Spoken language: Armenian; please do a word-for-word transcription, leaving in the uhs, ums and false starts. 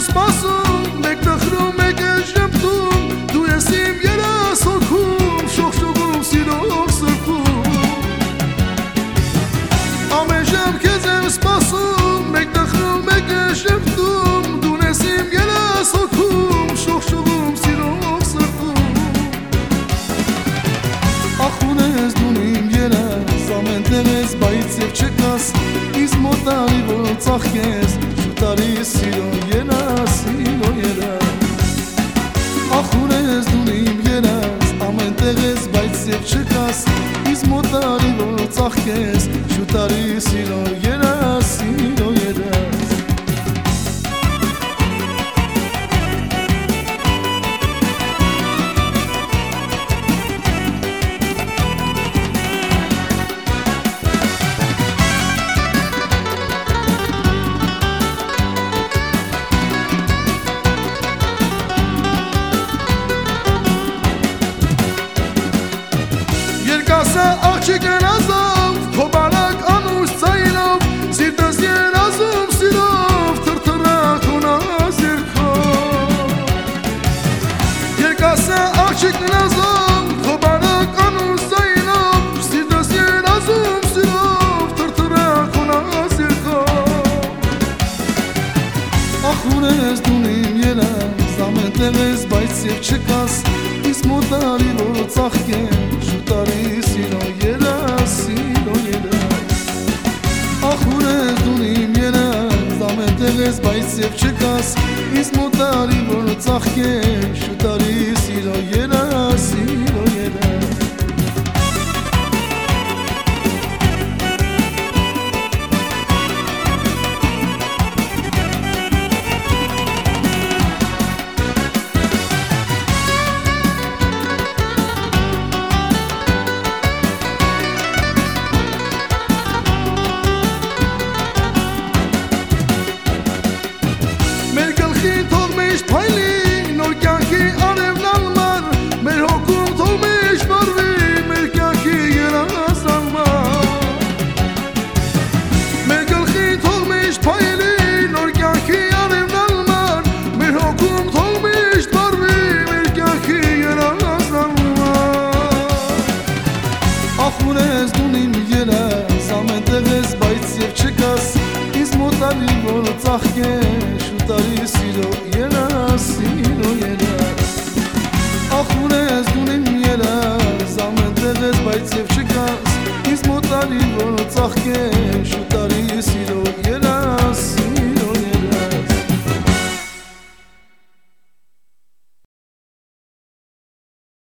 սպասում, մեկ տխրում, մեկ էժմտում, դու ես իմ երաս հոգում, շողշողում, սիրով սրբում։ Ամեն ժամ քեզ եմ սպասում, մեկ տխրում, մեկ էժմտում, դու ես իմ երաս հոգում, շողշողում, սիրով սրբում։ Ախուն ես դու իմ երաս, ամեն տեղ ես, բայց և չկաս, ինձ մոտ արի որ ծաղկես, շուտարի սիրո երաս, սիրո երաս։ Ախուն ես դու իմ երաս, ամեն տեղ ես, բայց և չկաս, ինձ մոտ արի որ ծաղկես, շուտարի սիրո երաս, սիրո երաս։ Երկասը աղջիկ երազով, քո բարակ անուշ ծայրով, սիրտս երազում սիրով, թրթրակ ունաս երկով։ Երկասը աղջիկ երազով, քո բարակ անուշ ծայրով, սիրտս երազում սիրով, թրթրակ ունաս երկով։ Ախուն ես դու իմ երաս, ամեն տեղ ես, բայց և չկաս, ինձ մոտ արի որ ծաղկես, շուտարի սիրո երաս, սիրո երաս։ Ախուն ես դու իմ երաս, ամեն տեղ ես, բայց և չկաս, ինձ մոտ արի որ ծաղկես, շուտարի սիրո երաս, սիրո երաս։ Մեր գլխին թող միշտ փայլի, նոր կյանքի արևն անմար, մեր հոգում թող միշտ վառվի, մեր կյանքի երաս անմար։ Մեր գլխին թող միշտ փայլի, նոր կյանքի արևն անմար, մեր հոգում թող միշտ վառվի, մեր կյանքի երաս անմար։ Ախուն ես դու իմ երաս, ամեն տեղ ես, բայց և չկաս, ինձ մոտ արի որ ծաղկես, շուտարի սիրո երաս, սիրո երաս։ Ախուն ես դու իմ երաս, ամեն տեղ ես, բայց և չկաս, ինձ մոտ արի որ ծաղկես,